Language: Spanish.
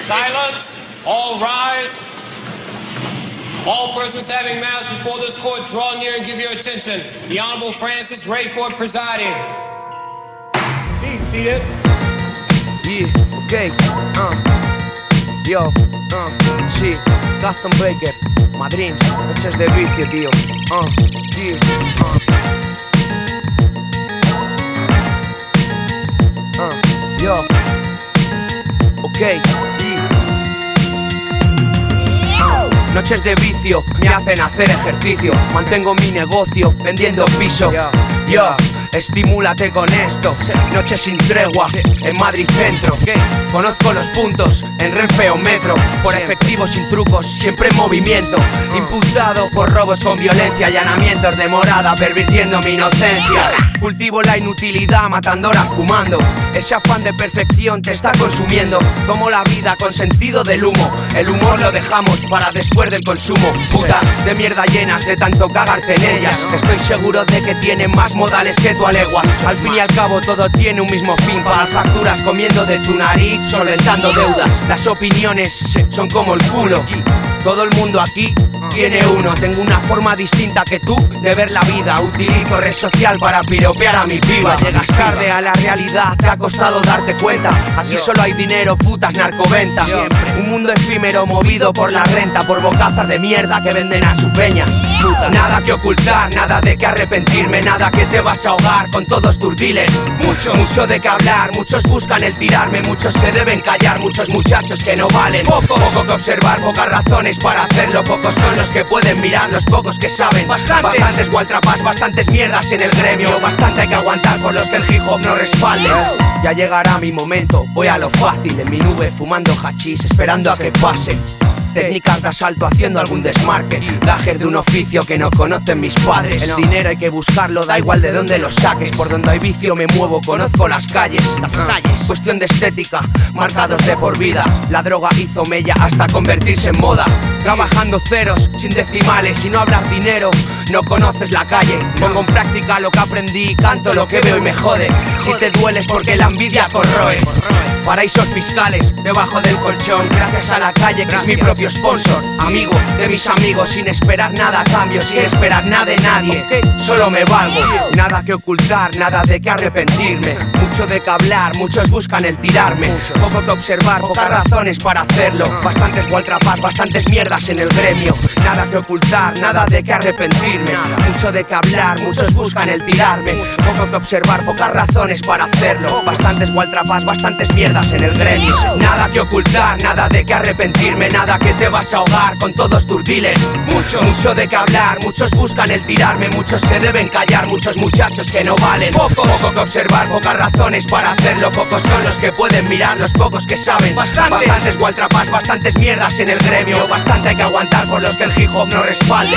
Silence. All rise. All persons having matters before this court, draw near and give your attention. The Honorable Francis Rayford presiding. Be seated. Yeah, okay. Yo, sí, Custom Baker, My Dreams, noches de vicio, tío. Yeah, yo, ok. Noches de vicio me hacen hacer ejercicio. Mantengo mi negocio vendiendo piso. Yo, estimúlate con esto. Noches sin tregua en Madrid Centro. Conozco los puntos en Renfe o Metro. Por efectivo sin trucos, siempre en movimiento. Imputado por robos con violencia, allanamientos de morada, pervirtiendo mi inocencia. Cultivo la inutilidad, matando horas fumando. Ese afán de perfección te está consumiendo. Como la vida con sentido del humo. El humor lo dejamos para después del consumo. Putas de mierda llenas de tanto cagarte en ellas. Estoy seguro de que tienen más modales que tú aleguas. Al fin y al cabo todo tiene un mismo fin. Pagar facturas comiendo de tu nariz, solventando deudas. Las opiniones son como el culo. Todo el mundo aquí tiene uno. Tengo una forma distinta que tú de ver la vida. Utilizo red social para piropear a mi piba. Llegas tarde a la realidad, te ha costado darte cuenta. Aquí solo hay dinero, putas, narcoventa. Un mundo efímero movido por la renta, por bocazas de mierda que venden a su peña. Nada que ocultar, nada de que arrepentirme, nada que te vas a ahogar con todos tus dealers. Mucho de que hablar, muchos buscan el tirarme, muchos se deben callar, muchos muchachos que no valen. Poco que observar, pocas razones para hacerlo. Pocos son los que pueden mirar, los pocos que saben. Bastantes gualtrapas, bastantes mierdas en el gremio. Bastante hay que aguantar por los que el hip hop no respalde. Ya llegará mi momento, voy a lo fácil. En mi nube fumando hachís, esperando a que pase. Técnicas de asalto haciendo algún desmarque. Gajes de un oficio que no conocen mis padres. El dinero hay que buscarlo, da igual de dónde lo saques. Por donde hay vicio me muevo, conozco las calles. Cuestión de estética, marcados de por vida. La droga hizo mella hasta convertirse en moda. Trabajando ceros, sin decimales. Y no hablar dinero, no conoces la calle. Pongo en práctica lo que aprendí, canto lo que veo y me jode. Si te dueles porque la envidia corroe. Paraísos fiscales, debajo del colchón. Gracias a la calle que es mi propio sponsor. Amigo de mis amigos, sin esperar nada a cambio, sin esperar nada de nadie. Solo me valgo, nada que ocultar, nada de que arrepentirme. Mucho de que hablar, muchos buscan el tirarme. Poco que observar, pocas razones para hacerlo. Bastantes gualtrapas, bastantes mierdas en el gremio. Nada que ocultar, nada de que arrepentirme. Mucho de que hablar, muchos buscan el tirarme. Poco que observar, pocas razones para hacerlo. Bastantes gualtrapas, bastantes mierdas en el gremio. Nada que ocultar, nada de que arrepentirme. Nada que te vas a ahogar con todos tus dealers. Mucho de que hablar, muchos buscan el tirarme. Muchos se deben callar, muchos muchachos que no valen. Poco que observar, pocas razones para hacerlo. Pocos son los que pueden mirar, los pocos que saben. Bastantes gualtrapas, bastantes mierdas en el gremio. Bastante hay que aguantar por los que el hip hop no respalden.